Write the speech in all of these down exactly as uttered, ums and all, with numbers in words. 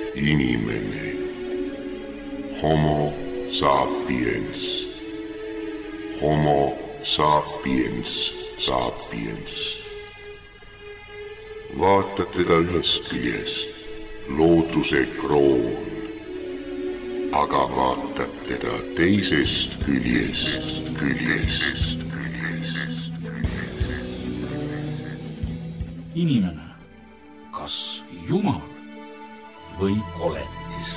inimene, homo sapiens, homo sapiens, sapiens. Vaatad teda ühest küljest, looduse kroon, aga vaatad teda teisest küljest, küljest, küljest. Inimene, kas Jumal või koletis?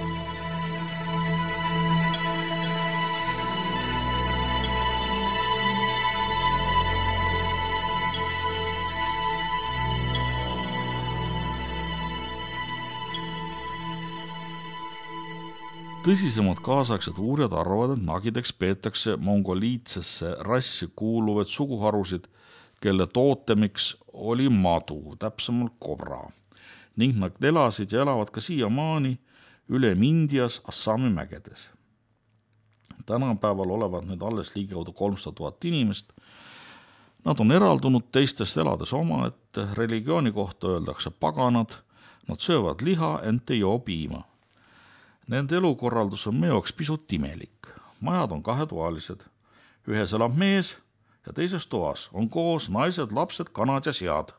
Tõsisemad kaasaegsed uurijad arvavad, et nagideks peetakse mongoliitsesse rassi kuuluvaid suguharusid, kelle tootemiks oli madu, täpsemalt kobra, ning nad elasid ja elavad ka siiamaani üle Indias Assami mägedes. Tänapäeval olevat need alles ligikaudu kolmsada tuhat inimest. Nad on eraldunud teistest elades oma, et religiooni kohta öeldakse paganad, nad söövad liha, ent ei joo piima. Nende elukorraldus on meie jaoks pisut imelik. Majad on kahetoalised. Ühes elab mees ja teises toas on koos naised, lapsed, kanad ja sead.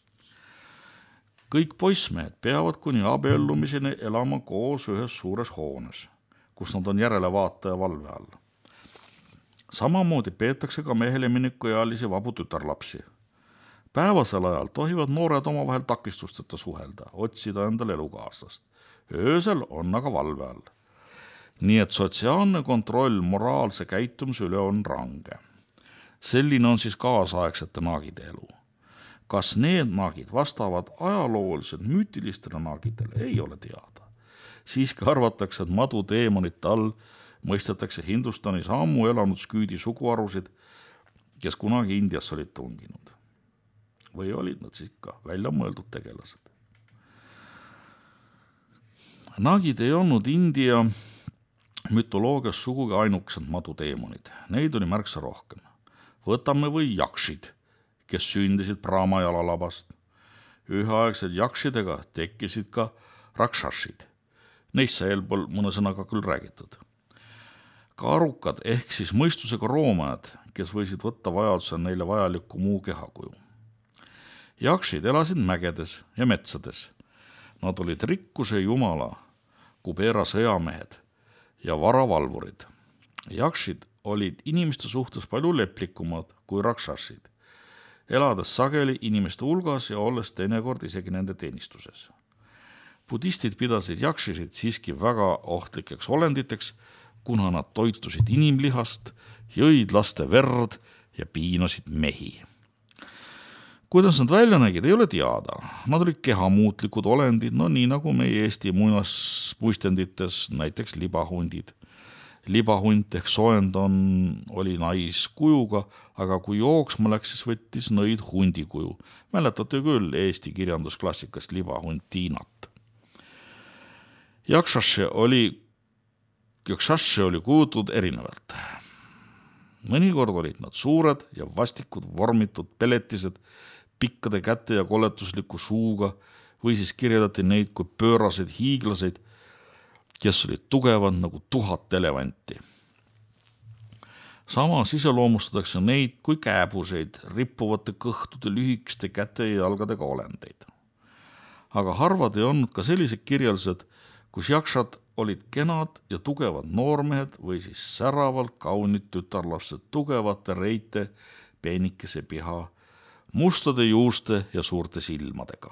Kõik poissmehed peavad kuni abiellumiseni elama koos ühes suures hoones, kus nad on järelevaataja valve all. Samamoodi peetakse ka mehele minikuealisi vabu tütarlapsi. Päevasel ajal tohivad noored omavahel takistusteta suhelda, otsida endale elukaaslast. Öösel on aga valve all. Nii et sotsiaalne kontroll moraalse käitumise üle on range. Selline on siis kaasaegsete naagide elu. Kas need naagid vastavad ajalooliselt müütilistele naagidele, ei ole teada. Siiski arvatakse, et madu teemonite all mõistetakse Hindustanis ammu elanud sküüdi suguharusid, kes kunagi Indias olid tunginud. Või olid nad siis ikka välja mõeldud tegelased. Nagid ei olnud India mütoloogias sugugi ainukesed maduteemonid. Neid oli märksa rohkem. Võtame või jakšid, kes sündisid Brahma jalalabast. Üheaegsed jakšidega tekkisid ka rakshashid. Neist sai eelpool mõne sõnaga küll räägitud. Ka arukad ehk siis mõistusega roomajad, kes võisid võtta vajaduse neile vajaliku muu kehakuju. Jakšid elasid mägedes ja metsades. Nad olid rikkuse jumala, Kubera sõjamehed ja varavalvurid. Jakšid olid inimeste suhtes palju leplikumad kui rakshashid, elades sageli inimeste hulgas ja olles teinekord isegi nende teenistuses. Budistid pidasid jakšisid siiski väga ohtlikeks olenditeks, kuna nad toitusid inimlihast, jõid laste verd ja piinasid mehi. Kuidas nad välja nägid, ei ole teada. Nad olid kehamuutlikud olendid, no nii nagu meie Eesti muinaspuistendites, näiteks libahundid. Libahunt ehk soend on, oli naiskujuga, aga kui jooksma läks, siis võttis nõid hundikuju. Mäletate küll Eesti kirjandusklassikast libahunt Tiinat. Jakšaše oli, jakšaše oli kujutud erinevalt. Mõnikord olid nad suured ja vastikud vormitud peletised, pikkade käte ja koletusliku suuga või siis kirjeldati neid kui pööraseid hiiglaseid, kes olid tugevad nagu tuhat elevanti. Samas iseloomustatakse neid kui kääbuseid, rippuvate kõhtude, lühikeste käte ja jalgadega olendeid. Aga harvad ei olnud ka sellised kirjeldused, kus jakšad olid kenad ja tugevad noormehed või siis säravalt kaunid tütarlapsed tugevate reite, peenikese piha, mustade juuste ja suurte silmadega.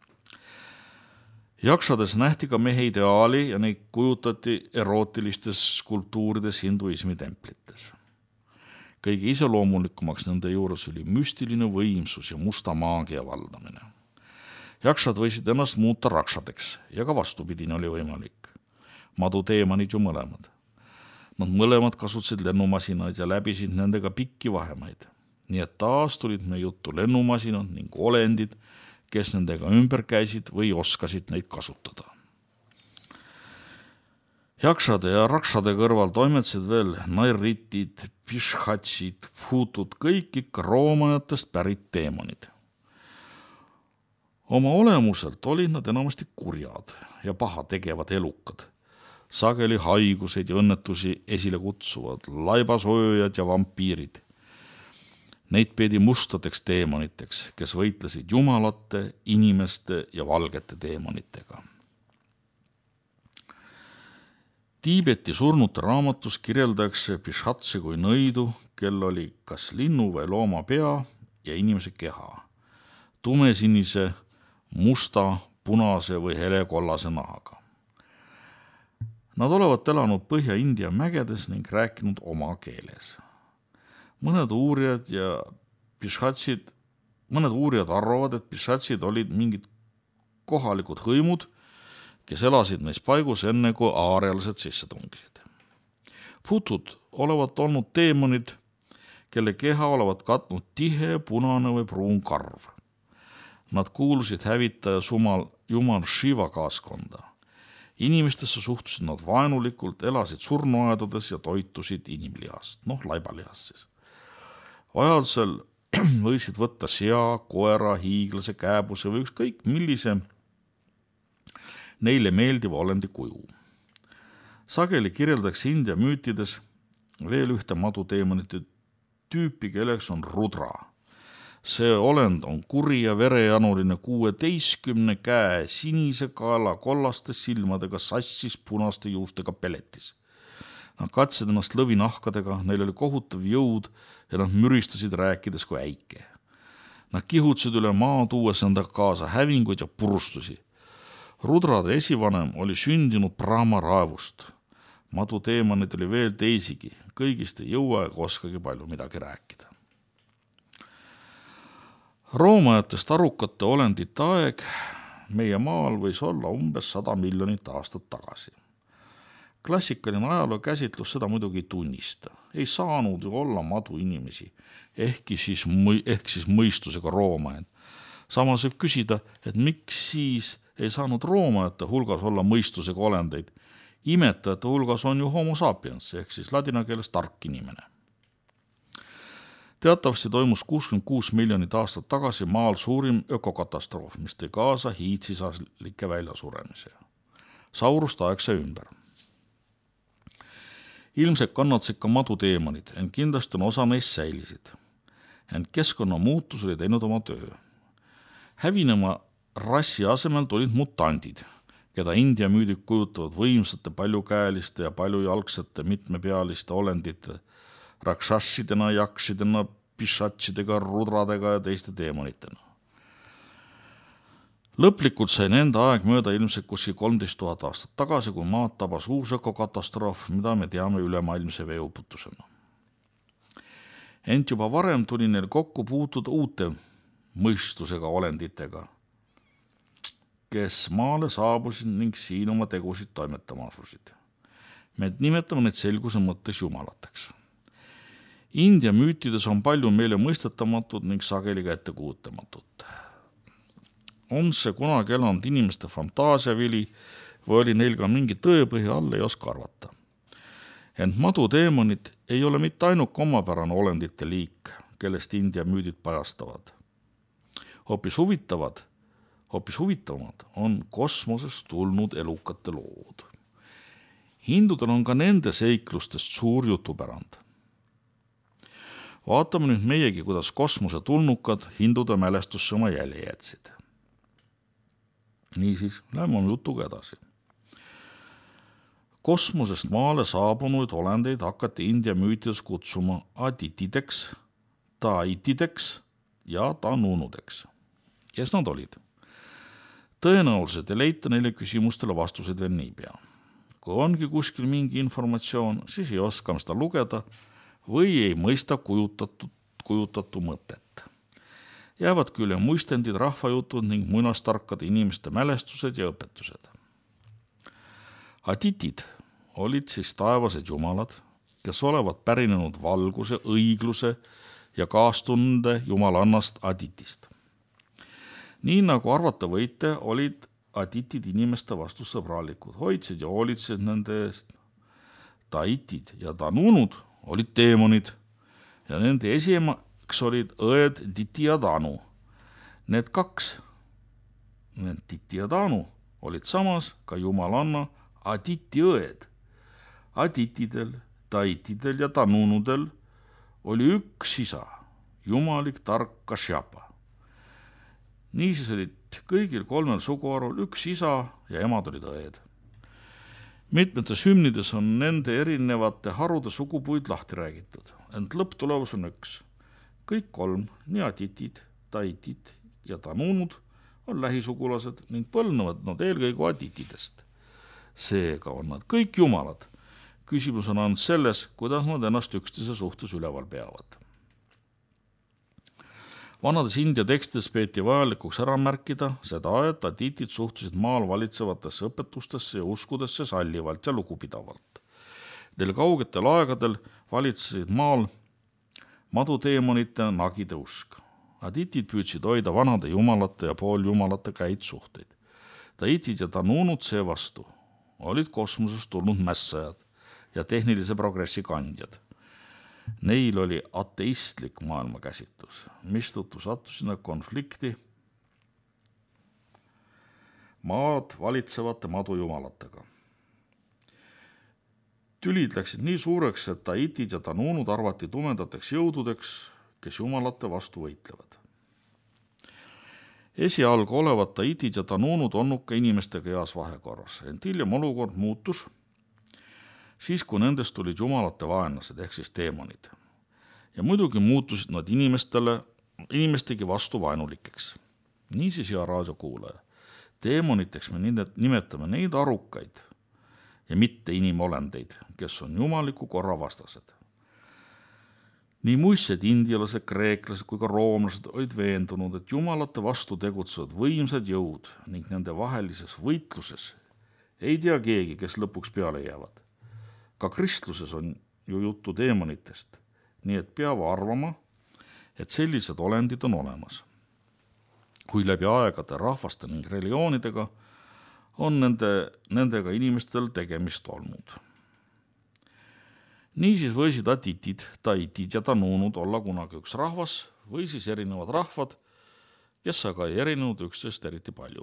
Jakšades nähti ka mehe ideaali ja neid kujutati erootilistes skulptuurides hinduismi templites. Kõige iseloomulikumaks nende juures oli müstiline võimsus ja musta maagia valdamine. Jakšad võisid ennast muuta rakšadeks ja ka vastupidine oli võimalik. Madu teemanid ju mõlemad. Nad mõlemad kasutasid lennumasinaid ja läbisid nendega pikki vahemaid. Nii et taas tulid me juttu lennumasinad ning olendid, kes nendega ümber käisid või oskasid neid kasutada. Jakšade ja rakšade kõrval toimetsid veel nairitid, pishhatsid, futud, kõik ikka roomajatest pärit teemonid. Oma olemuselt olid nad enamasti kurjad ja paha tegevad elukad, sageli haiguseid ja õnnetusi esile kutsuvad, laibasööjad ja vampiirid. Neid peedi mustadeks teemoniteks, kes võitlesid jumalate, inimeste ja valgete teemonitega. Tiibeti surnute raamatus kirjeldatakse Pishatsi kui nõidu, kel oli kas linnu või looma pea ja inimese keha, tumesinise, musta, punase või helekollase nahaga. Nad olevat elanud Põhja-India mägedes ning rääkinud oma keeles. Mõned uurijad ja Pishatsid, mõned uurijad arvavad, et Pishatsid olid mingid kohalikud hõimud, kes elasid neis paigus enne, kui aarialised sisse tungisid. Putud olevat olnud teemonid, kelle keha olevat katnud tihe, punane või pruun karv. Nad kuulusid hävitaja sumal jumal Shiva kaaskonda. Inimestesse suhtusid nad vaenulikult, elasid surnuaedades ja toitusid inimlihast, noh laibalihast siis. Vajadusel võisid võtta sea, koera, hiiglase, kääbuse või ükskõik millise neile meeldiva olendi kuju. Sageli kirjeldatakse India müütides veel ühte maduteemonite tüüpi, kelleks on Rudra. See olend on kuri ja verejanuline kuueteistkümne käe, sinise kaela, kollaste silmadega, sassis punaste juustega peletis. Nad katsid ennast lõvinahkadega, neil oli kohutav jõud ja nad müristasid rääkides kui äike. Nad kihutsid üle maa, tuues endaga kaasa hävinguid ja purustusi. Rudrade esivanem oli sündinud Brahma raevust. Maduteemonid oli veel teisigi, kõigist ei jõua ega oskagi palju midagi rääkida. Roomajatest arukate olendite aeg meie maal võis olla umbes sada miljonit aastat tagasi. Klassikaline ajaloo käsitlus seda muidugi ei tunnista. Ei saanud ju olla madu inimesi, ehkki siis, ehk siis mõistusega roomajad. Samas võib küsida, et miks siis ei saanud roomajate hulgas olla mõistusega olendeid. Imetajate hulgas on ju homo sapiens, ehk siis ladina keeles tark inimene. Teatavasti toimus kuuskümmend kuus miljonit aastat tagasi maal suurim ökokatastroof, mis tõi kaasa hiitsisaslike väljasuremise. Sauruste aeg sai ümber. Ilmselt kannatasid ka maduteemonid, ent kindlasti on osa neist säilisid. Ent keskkonnamuutus oli teinud oma töö. Hävinema rassi asemel tulid mutandid, keda India müüdid kujutavad võimsate, paljukäeliste ja paljujalgsete mitmepealiste olendite rakshassidena, jaksidena, pishatsidega, rudradega ja teiste teemonitena. Lõplikult sai nende aeg mööda ilmselt kuskil kolmteist tuhat aastat tagasi, kui maad tabas uus ökokatastroof, mida me teame ülemaailmse veeuputusena. Ent juba varem tuli neil kokku puutuda uute mõistusega olenditega, kes maale saabusid ning siin oma tegusid toimetama asusid. Me nimetame neid selguse mõttes jumalateks. India müütides on palju meile mõistetamatud ning sageli ka ettekujutematut. On see kunagi elanud inimeste fantaasiavili või oli neil ka mingi tõepõhi all, ei oska arvata. Ent maduteemonid ei ole mitte ainuke omapärane olendite liik, kellest India müüdid pajastavad. Hoopis huvitavad, hoopis huvitavamad on kosmosest tulnud elukate lood. Hindudel on ka nende seiklustest suur jutupärand. Vaatame nüüd meiegi, kuidas kosmose tulnukad hindude mälestusse oma jälje jätsid. Niisiis, lähme oma jutuga edasi. Kosmosest maale saabunuid olendeid hakati India müütides kutsuma aditideks, taitideks ja tanunudeks. Kes nad olid? Tõenäoliselt ei leita neile küsimustele vastuseid veel niipea. Kui ongi kuskil mingi informatsioon, siis ei oska seda lugeda või ei mõista kujutatud, kujutatu mõtet. Jäävad küll muistendid, rahvajutud ning muinastarkade inimeste mälestused ja õpetused. Aditid olid siis taevased jumalad, kes olevat pärinenud valguse, õigluse ja kaastunde jumalannast Aditist. Nii nagu arvata võite, olid aditid inimeste vastu sõbralikud, hoidsid ja hoolitsid nende eest. Taitid ja tanunud olid teemonid ja nende esimaks olid õed Diti ja Tanu. Need kaks Titi ja Taanu olid samas ka jumalanna Aditi õed. Aditidel, Taitidel ja Tanunudel oli üks isa, jumalik tark Kashyapa. Niisiis olid kõigil kolmel suguharul üks isa ja emad olid õed. Mitmetes hümnides on nende erinevate harude sugupuid lahti räägitud, ent lõpptulemus on üks. Kõik kolm, nii Aditid, Taitid ja Tanunud, on lähisugulased ning põlnevad nad eelkõige Aditidest. Seega on nad kõik jumalad. Küsimus on ainult selles, kuidas nad ennast üksteise suhtes üleval peavad. Vanades India tekstides peeti vajalikuks ära märkida seda, et Aditid suhtusid maal valitsevatesse õpetustesse ja uskudesse sallivalt ja lugupidavalt. Neil kaugetel aegadel valitsesid maal maduteemonite nagide usk. Aditid püüdsid hoida vanade jumalate ja pooljumalate käid suhteid. Taitid ja Tanunud seevastu olid kosmosest tulnud mässajad ja tehnilise progressi kandjad. Neil oli ateistlik maailmakäsitlus, mistõttu sattusid nad konflikti maad valitsevate madujumalatega. Tülid läksid nii suureks, et Taitid ja Tanunud arvati tumendateks jõududeks, kes jumalate vastu võitlevad. Esialgu olevat Taitid ja Tanunud onnuka inimestega heas vahekorras, ent hiljem olukord muutus, siis kui nendest tulid jumalate vaenlased ehk siis teemonid. Ja muidugi muutusid nad inimestele, inimestegi vastu vaenulikeks. Niisiis, hea raadiokuulaja, teemoniteks me nimetame neid arukaid ja mitte inimolendeid, kes on jumaliku korra vastased. Nii muistsed indialased, kreeklased kui ka roomlased olid veendunud, et jumalate vastu tegutsevad võimsad jõud ning nende vahelises võitluses ei tea keegi, kes lõpuks peale jäävad. Ka kristluses on ju juttu teemonitest, nii et peab arvama, et sellised olendid on olemas. Kui läbi aegade rahvaste ning religioonidega on nende, nendega inimestel tegemist olnud. Niisiis võisid Aditid, Taitid ja Tanunud olla kunagi üks rahvas või siis erinevad rahvad, kes aga ei erinenud üksteist eriti palju.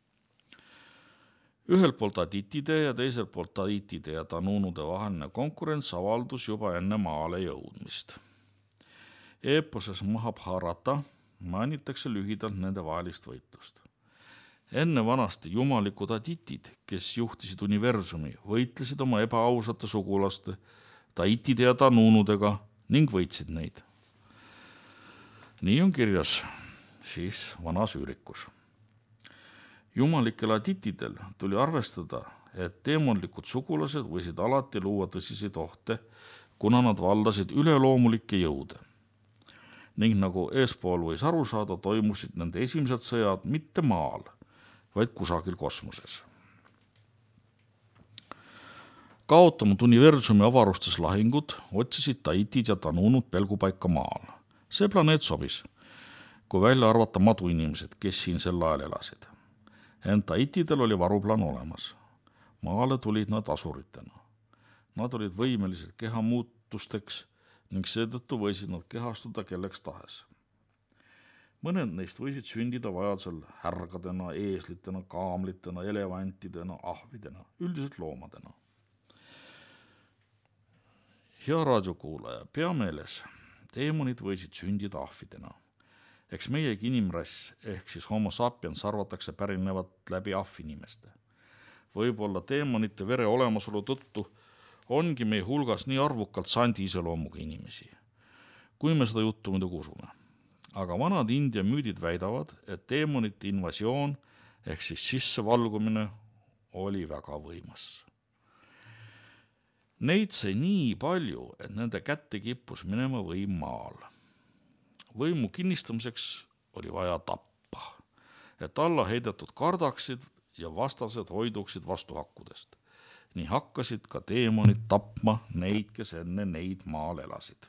Ühelt poolt Aditide ja teiselt poolt Taitide ja Tanunude vaheline konkurents avaldus juba enne maale jõudmist. Eeposes Mahabharata mainitakse lühidalt nende vahelist võitlust. Enne vanasti jumalikud Aditid, kes juhtisid universumi, võitlesid oma ebaausate sugulaste, Taitide ja Tanunudega ning võitsid neid. Nii on kirjas siis vanas üürikus. Jumalikel Aditidel tuli arvestada, et teemonlikud sugulased võisid alati luua tõsiseid ohte, kuna nad valdasid üleloomulikke jõude. Ning nagu eespool võis aru saada, toimusid nende esimesed sõjad mitte maal, vaid kusagil kosmoses. Kaotanud universumi avarustes lahingud otsisid Taitid ja Tanunud pelgupaika maal. See planeet sobis, kui välja arvata maduinimesed, kes siin sel ajal elasid. Ent Taitidel oli varuplaan olemas. Maale tulid nad asuritena. Nad olid võimelised keha muutusteks ning seetõttu võisid nad kehastuda kelleks tahes. Mõned neist võisid sündida vajadusel härgadena, eeslitena, kaamlitena, elevantidena, ahvidena, üldiselt loomadena. Hea raadiokuulaja, pea meeles, teemonid võisid sündida ahvidena. Eks meiegi inimrass ehk siis homo sapiens arvatakse pärinevat läbi ahvinimeste. Võib-olla teemonite vere olemasolu tõttu ongi meie hulgas nii arvukalt sandi iseloomuga inimesi, kui me seda juttu muidugi usume. Aga vanad India müüdid väidavad, et teemonite invasioon ehk siis sissevalgumine oli väga võimas. Neid sai nii palju, et nende kätte kippus minema võim maal. Võimu kinnistamiseks oli vaja tappa, et alla heidetud kardaksid ja vastased hoiduksid vastuhakkudest. Nii hakkasid ka teemonid tapma neid, kes enne neid maal elasid.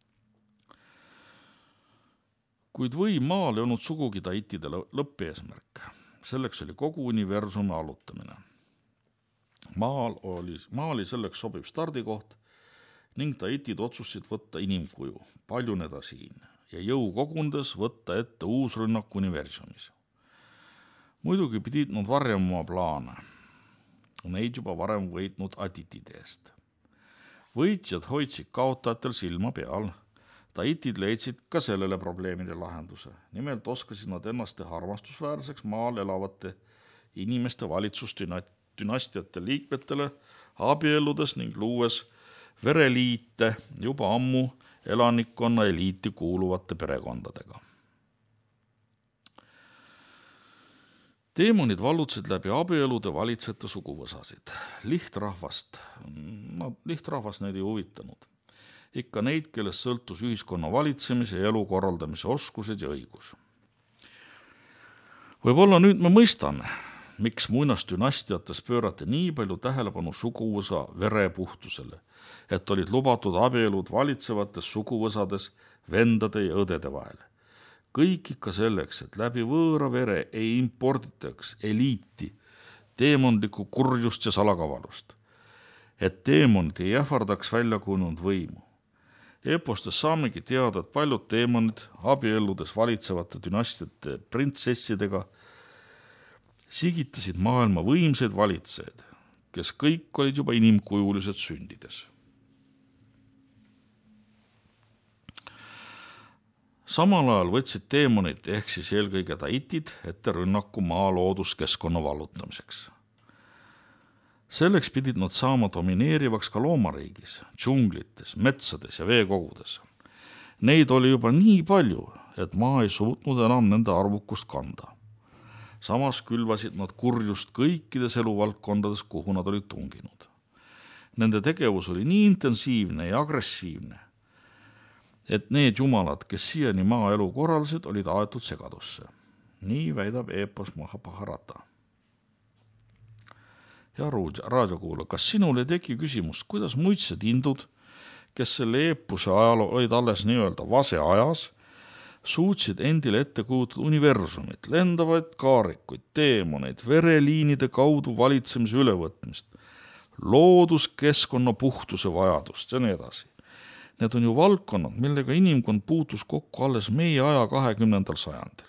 Kuid võim maal ei olnud sugugi Taitide lõppeesmärk. Selleks oli kogu universumi allutamine. Maal oli, maali selleks sobiv stardikoht ning Taitid otsusid võtta inimkuju, paljuneda siin ja jõu kogundes võtta ette uus rünnak universumis. Muidugi pidid nad varjama oma plaane. Neid juba varem võitnud aditide eest. Võitjad hoidsid kaotajatel silma peal. Taitid leidsid ka sellele probleemide lahenduse. Nimelt oskasid nad ennast teha armastusväärseks maal elavate inimeste valitsusdynastiate liikmetele abielludes ning luues vereliite juba ammu elanikkonna eliiti kuuluvate perekondadega. Teemonid vallutsid läbi abielude valitsete suguvõsasid. Lihtrahvast, no, lihtrahvast neid ei huvitanud. Ikka neid, kellest sõltus ühiskonna valitsemise ja elu korraldamise oskused ja õigus. Võib-olla nüüd me mõistame, miks muinasdynastiates pöörati nii palju tähelepanu suguvõsa verepuhtusele, et olid lubatud abielud valitsevates suguvõsades vendade ja õdede vahel. Kõik ikka selleks, et läbi võõra vere ei imporditaks eliiti, teemondlikku kurjust ja salakavalust, et teemonid ei ähvardaks välja kujunenud võimu. Epostes saamegi teada, et paljud teemonid abielludes valitsevate dünastiate printsessidega sigitasid maailma võimsaid valitseid, kes kõik olid juba inimkujulised sündides. Samal ajal võtsid teemonid ehk siis eelkõige taitid ette rünnaku maa looduskeskkonna vallutamiseks. Selleks pidid nad saama domineerivaks ka loomariigis, džunglites, metsades ja veekogudes. Neid oli juba nii palju, et maa ei suutnud enam nende arvukust kanda. Samas külvasid nad kurjust kõikides eluvaldkondades, kuhu nad olid tunginud. Nende tegevus oli nii intensiivne ja agressiivne, et need jumalad, kes siiani maaelu korraldasid, olid aetud segadusse. Nii väidab Epos Mahabharata. Ja raadiokuula, kas sinul ei teki küsimust, kuidas muidsed indud, kes selle eepuse ajal olid alles nii-öelda vase ajas, suutsid endile ette kujutada universumit, lendavaid kaarikuid, teemoneid, vereliinide kaudu valitsemise ülevõtmist, looduskeskkonna puhtuse vajadust ja nii edasi. Need on ju valdkonnad, millega inimkond puutus kokku alles meie aja kahekümnendal sajandil.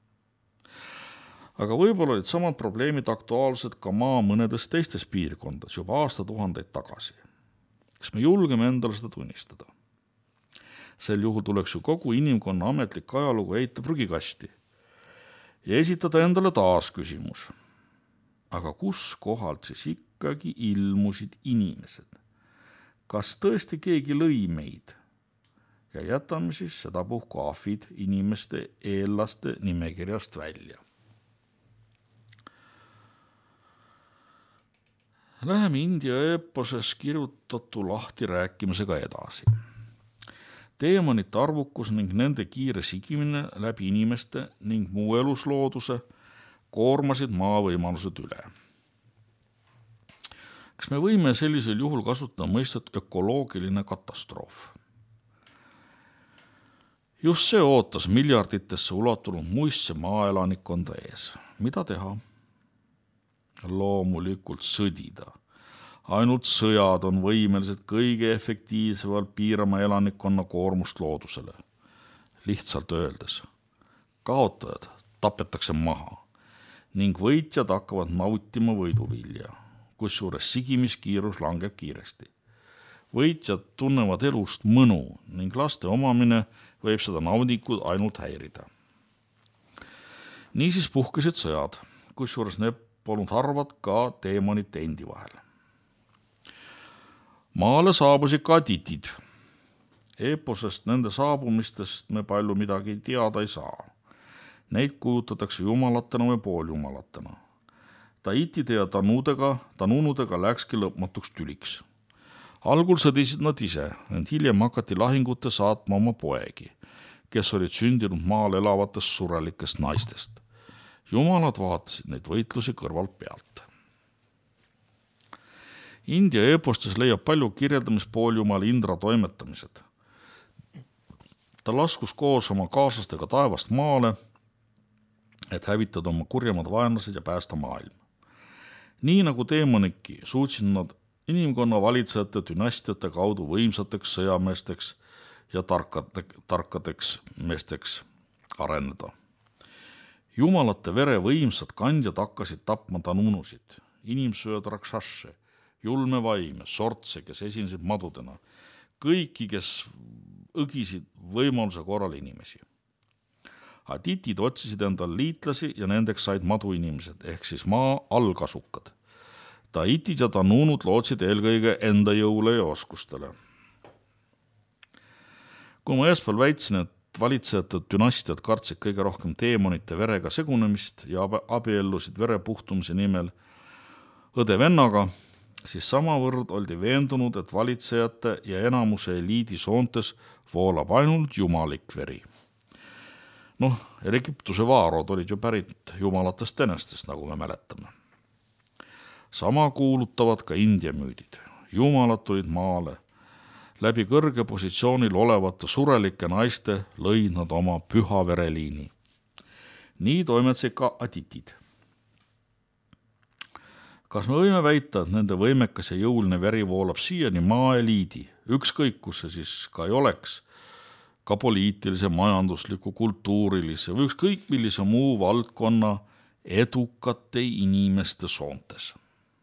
Aga võib-olla olid samad probleemid aktuaalsed ka maa mõnedes teistes piirkondades juba aastatuhandeid tagasi. Kas me julgeme endale seda tunnistada? Sel juhul tuleks ju kogu inimkonna ametlik ajalugu heita prügikasti ja esitada endale taas küsimus. Aga kus kohalt siis ikkagi ilmusid inimesed? Kas tõesti keegi lõi meid? Ja jätame siis sedapuhku ahvid inimeste eelaste nimekirjast välja. Läheme India eeposes kirjutatu lahti rääkimisega edasi. Teemonite arvukus ning nende kiire sigimine läbi inimeste ning muu eluslooduse koormasid maavõimalused üle. Kas me võime sellisel juhul kasutada mõistet ökoloogiline katastroof? Just see ootas miljarditesse ulatunud muistse maaelanikkonda ees. Mida teha? Loomulikult sõdida. Ainult sõjad on võimelised kõige efektiivsemalt piirama elanikkonna koormust loodusele. Lihtsalt öeldes. Kaotajad tapetakse maha ning võitjad hakkavad nautima võiduvilja, kusjuures sigimiskiirus langeb kiiresti. Võitjad tunnevad elust mõnu ning laste omamine võib seda naudingut ainult häirida. Niisiis puhkesid sõjad, kusjuures need polnud harvad ka teemonite endi vahel. Maale saabusid ka aditid. Eposest nende saabumistest me palju midagi teada ei saa. Neid kujutatakse jumalatena või pooljumalatena. Taitide ja tanudega, tanunudega läkski lõpmatuks tüliks. Algul sõdisid nad ise, ent hiljem hakati lahingute saatma oma poegi, kes olid sündinud maal elavatest surelikest naistest. Jumalad vaatasid neid võitlusi kõrvalt pealt. India epostes leiab palju kirjeldamispooljumala Indra toimetamised. Ta laskus koos oma kaaslastega taevast maale, et hävitada oma kurjemad vaenlased ja päästa maailm. Nii nagu teemoniki suutsid nad inimkonna valitsejate dünastiate kaudu võimsateks sõjameesteks ja tarkade, tarkadeks meesteks areneda. Jumalate vere võimsad kandjad hakkasid tapma tanunusid, inimsööd rakšaše, julme vaime, sortse, kes esinesid madudena, kõiki, kes õgisid võimaluse korral inimesi. Aditid otsisid endal liitlasi ja nendeks said maduinimesed, ehk siis maa allkasukad. Taitid ja tanunud lootsid eelkõige enda jõule ja oskustele. Kui ma eespool väitsin, et valitsejate dünastiad kartsid kõige rohkem teemonite verega segunemist ja abiellusid verepuhtumise nimel õde-vennaga, siis samavõrd oldi veendunud, et valitsejate ja enamuse eliidi soontes voolab ainult jumalik veri. Noh, Egiptuse vaarod olid ju pärit jumalatest enestest, nagu me mäletame. Sama kuulutavad ka India müüdid. Jumalad tulid maale. Läbi kõrge positsioonil olevate surelike naiste lõid nad oma püha vereliini. Nii toimetsid ka aditid. Kas me võime väita, et nende võimekas ja jõuline veri voolab siiani maaeliidi, ükskõik kus see siis ka ei oleks, ka poliitilise, majandusliku, kultuurilise või ükskõik millise muu valdkonna edukate inimeste soontes?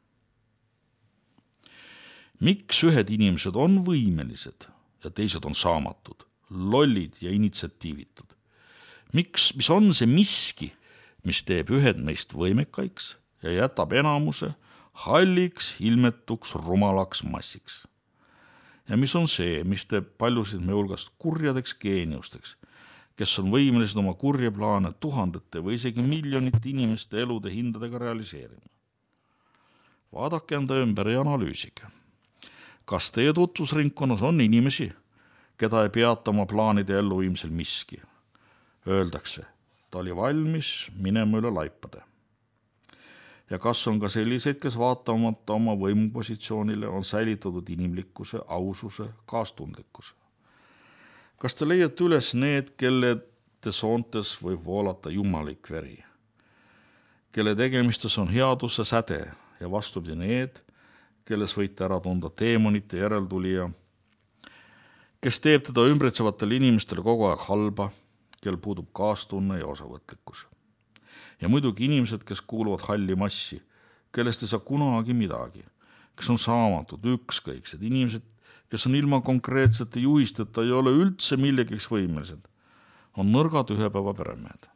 Miks ühed inimesed on võimelised ja teised on saamatud, lollid ja initsiatiivitud? Miks, mis on see miski, mis teeb ühed meist võimekaiks ja jätab enamuse halliks, ilmetuks, rumalaks massiks? Ja mis on see, mis teeb paljusid me hulgast kurjadeks geeniusteks, kes on võimelised oma kurje plaane tuhandete või isegi miljonite inimeste elude hindadega realiseerima? Vaadake enda ümber ja analüüsige. Kas teie tutvusringkonnas on inimesi, keda ei peata oma plaanide elluviimisel miski? Öeldakse, ta oli valmis minema üle laipade. Ja kas on ka selliseid, kes vaatamata oma võimupositsioonile on säilitatud inimlikkuse, aususe, kaastundlikkuse? Kas te leiate üles need, kelle te soontes võib voolata jumalik veri, kelle tegemistes on headuse säde ja vastupidi need, kelles võite ära tunda teemonite järeltulija, kes teeb teda ümbritsevatele inimestele kogu aeg halba, kel puudub kaastunne ja osavõtlikkus. Ja muidugi inimesed, kes kuuluvad halli massi, kellest ei saa kunagi midagi, kes on saamatud, ükskõiksed inimesed, kes on ilma konkreetsete juhisteta ei ole üldse millegiks võimelised, on nõrgad ühe päeva peremehed.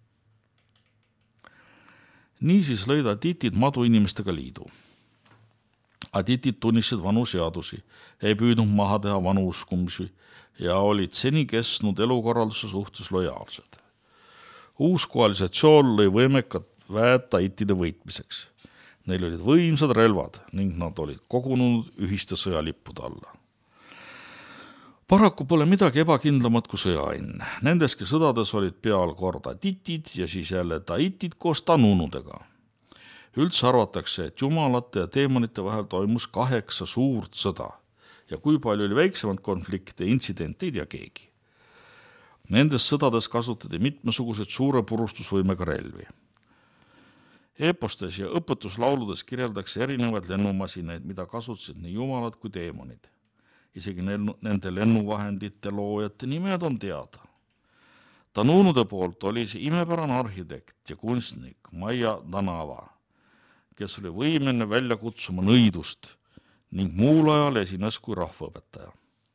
Niisiis lõid aditid madu inimestega liidu. Aditid tunnistasid vanu seadusi, ei püüdnud maha teha vanu uskumisi ja olid seni kestnud elukorralduse suhtes lojaalsed. Uus koalisatsioon lõi võimekad väed taitide võitmiseks. Neil olid võimsad relvad ning nad olid kogunud ühiste sõjalippude alla. Paraku pole midagi ebakindlamat kui sõjaõnn. Nendeski sõdades olid peal kord aditid ja siis jälle taitid koos tanunudega. Üldse arvatakse, et jumalate ja teemonite vahel toimus kaheksa suurt sõda ja kui palju oli väiksemad konflikte, intsidenteid ja keegi. Nendes sõdades kasutati mitmesuguseid suure purustusvõimega relvi. Epostes ja õpetuslauludes kirjeldakse erinevaid lennumasinaid, mida kasutasid nii jumalad kui teemonid. Isegi nende lennuvahendite loojate nimed on teada. Tanunude poolt oli see imepärane arhitekt ja kunstnik Maia Danava, kes oli võimeline välja kutsuma nõidust ning muul ajal esines kui rahvaõpetaja.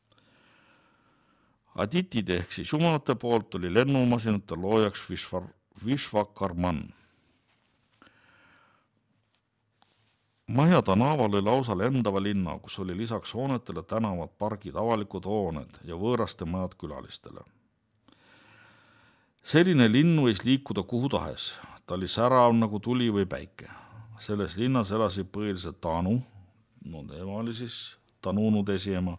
Aditid ehk siis jumalate poolt oli lennumasinate loojaks Vishvakarman. Maia Danava oli lausa lendava linna, kus oli lisaks hoonetele tänavad, pargid, avalikud hooned ja võõraste majad külalistele. Selline linn võis liikuda kuhu tahes, ta oli särav nagu tuli või päike. Selles linnas elasid põhiliselt Tanu, no tema oli siis Tanunud esiema,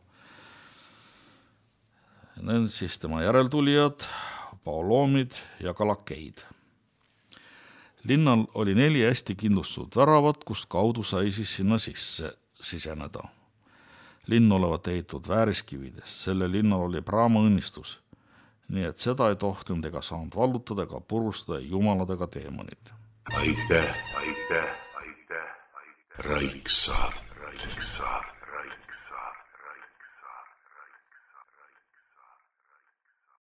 need siis tema järeltulijad, paoloomid ja kalakeid. Linnal oli neli hästi kindlustatud väravat, kust kaudu sai siis sinna sisse siseneda. Linn olevat ehitatud vääriskividest, selle linnal oli praama õnnistus, nii et seda ei tohtinud ega saanud vallutada ega purustada jumaladega teemonid. Aitäh, aitäh. Raiksaart. Raiksaart.